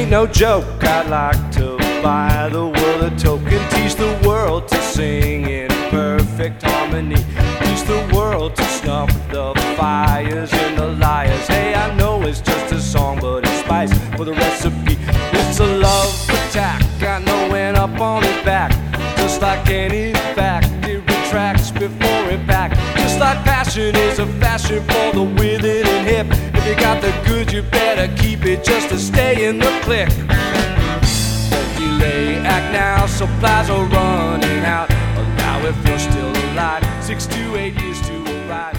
ain't no joke. I'd like to buy the world a token, teach the world to sing in perfect harmony, teach the world to snuff the fires and the liars. Hey, I know it's just a song, but it's spice for the recipe. It's a love attack, I know, and up on his back. Just like any fact, it retracts before impact. Just like passion is a fashion for the withered and hip. If you got the goods, you better keep it just to stay in the clique. Don't delay, act now, supplies are running out. Allow if you're still alive, 6 to 8 years to arrive.